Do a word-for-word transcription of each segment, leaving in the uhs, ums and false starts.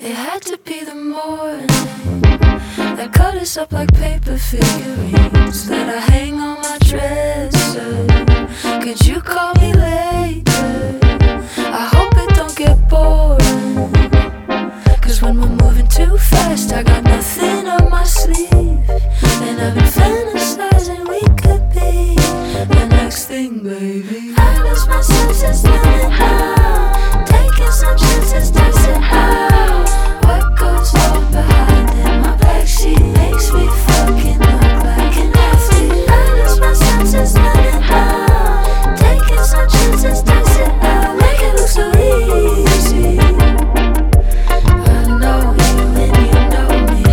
It had to be the morning that cut us up like paper figurines that I hang on my dresser. Could you call me later? I hope it don't get boring, cause when we're moving too fast I got nothing up my sleeve, and I've been fantasizing we could be the next thing, baby. I lost my senses running out, taking some chances, dancing out. What goes on behind in my backseat makes me fucking look like an athlete. I lost my senses running out, taking some chances, dancing out. Make it look so easy. I know you and you know me.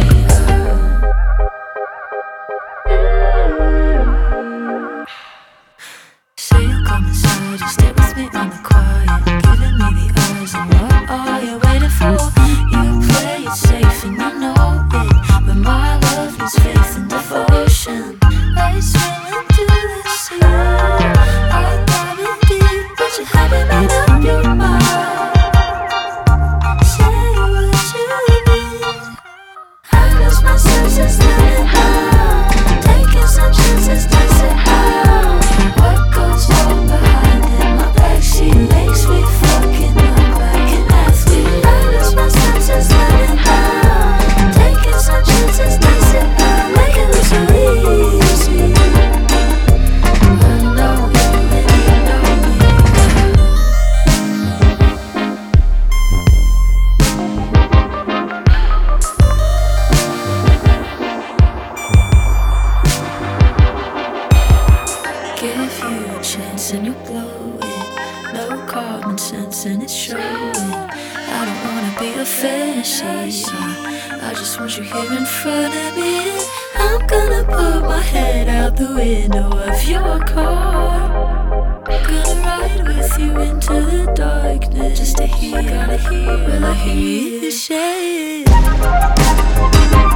uh. Say you'll come inside, you stay with me on the quiet, giving me the eyes, and what are you waiting for? You play it safe and you know it, but my love needs faith and devotion. I swim into the sea, I dive in deep, but you haven't made up your mind. Say what you need. I lost my senses running out, taking some chances, dancing out. What goes on behind in my backseat makes me fucking look like an athlete. I lost my senses running out, taking some chances, dancing out. Make it look so easy. I know you and you know me. Give you a chance and you blow it. No common sense and it's showing. I don't wanna be a fantasy, I just want you here in front of me. I'm gonna put my head out the window of your car, gonna ride with you into the darkness, just to hear, gotta hear, will I hear you say it?